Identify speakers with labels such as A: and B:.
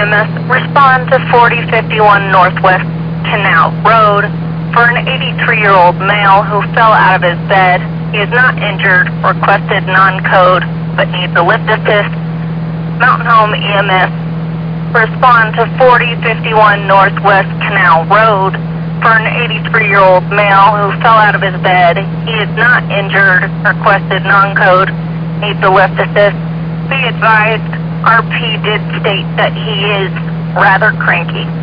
A: EMS, respond to 4051 Northwest Canal Road for an 83-year-old male who fell out of his bed. He is not injured, requested non-code, but needs a lift assist. Mountain Home EMS, respond to 4051 Northwest Canal Road for an 83-year-old male who fell out of his bed. He is not injured, requested non-code, needs a lift assist. Be advised, RP did state that he is rather cranky.